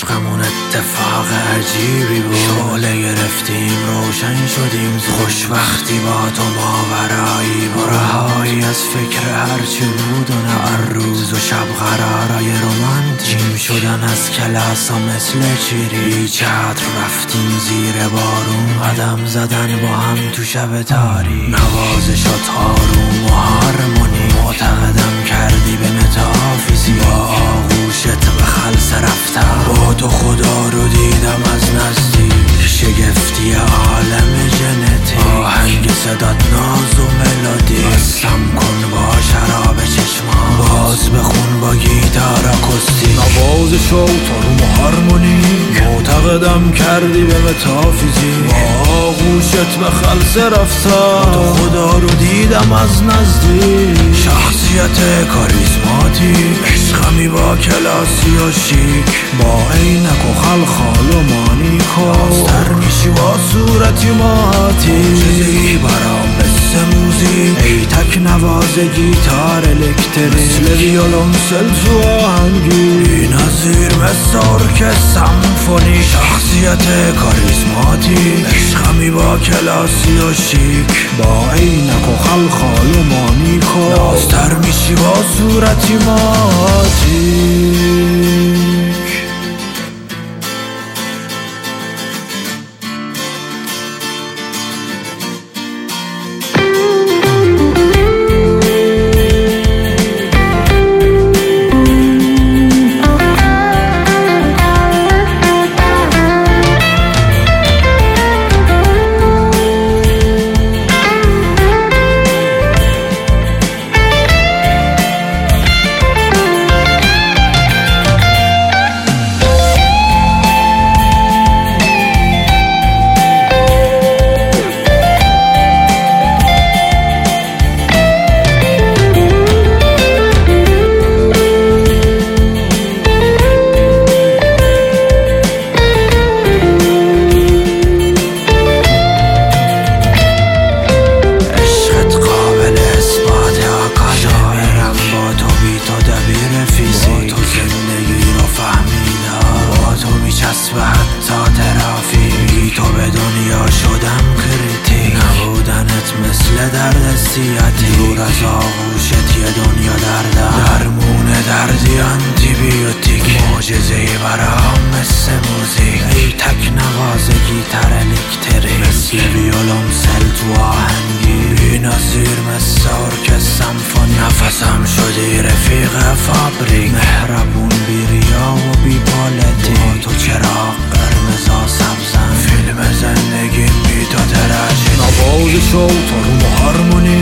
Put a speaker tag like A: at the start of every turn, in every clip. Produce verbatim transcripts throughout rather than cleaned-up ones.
A: عشقمون اتفاق عجیبی بود. شعله گرفتیم روشن شدیم، خوشبختی با تو ماورایی با رهایی از فکر هرچی بود و نه روز و شب قرارای رومانتیک شدن از کلاس ها مثل چیری چتر رفتیم زیر بارون، قدم زدن با هم تو شب تاریک، نوازش و تاروم و هارمونی، معتقدم کردی به متافیزیک، با آغوشت به خلص رفتم، با تو خدا رو دیدم از نزدیک، شگفتی عالم ژنتیک، آهنگ صدات ناز و ملودی، بسم کن با شراب چشمان، باز بخون با گیتار اکوستیک، نوازش و تاروم و هارمونی، معتقدم کردی به متافیزیک، با آغوشت به خلص رفتم، تو خدا رو دیدم از نزدیک، شخصیت کاریزماتیک، عشقمی با کلاسی و شیک، با عینک و خلخال و مانیکو، بازتر میشی با صورتی ماتی، چیزی برام مثل موزیک، ای تک نواز گیتار الکتریک، مثل ویولونسل تو آهنگی، بی نظیر مثل ارکستر سمفونی، شخصیت کاریزماتیک، عشقمی با کلاسی و شیک، با عینک و خلخال و مانیکو، نازتر میشی با صورتی ماتیک. و حتی ترافی تو به دنیا شدم کریتیک، نبودنت مثل درد سیاتی، دور از آغوشت یه دنیا دردم، درمون دردی آنتی بیوتیک، معجزه‌ای برام مثل موزیک، ای تک نواز گیتار الکتریک، مثل ویولونسل تو آهنگی، بی نظیر مثل ارکستر سمفونی، نفسم شدی رفیق فابریک، مهربون بی ریا و بی پالتی، تو چرا قرمزا سبزن، فیلم زندگی بی تو ترجیح، نوازش و تاروم و هارمونی،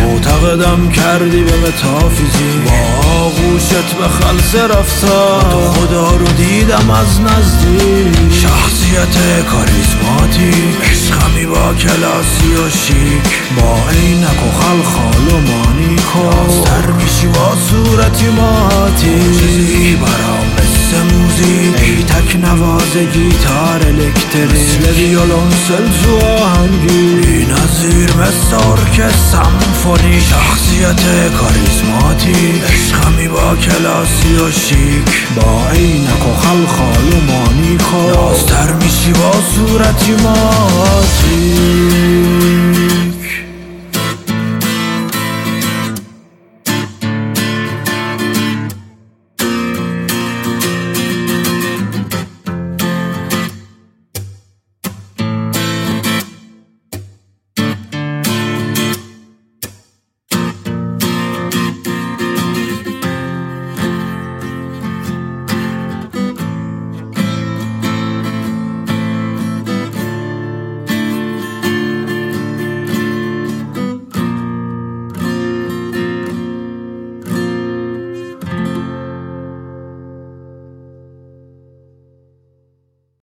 A: معتقدم کردی به متافیزیک، با آغوشت به خلص رفتم، تو خدا رو دیدم از نزدیک، شخصیت کاریزماتیک، عشقمی با کلاسی و شیک، با عینک و خلخال و مانیکو، بازتر میشی با صورتی ماتی، چیزی برام مثل موزیک، ای تک نواز گیتار الکتریک، مثل ویولونسل تو آهنگی، بی نظیر مثل ارکستر سمفونی، شخصیت کاریزماتیک، عشقمی با کلاسی و شیک، با عینک و خلخال و مانیکو، نازتر میشی با صورتی ماتی.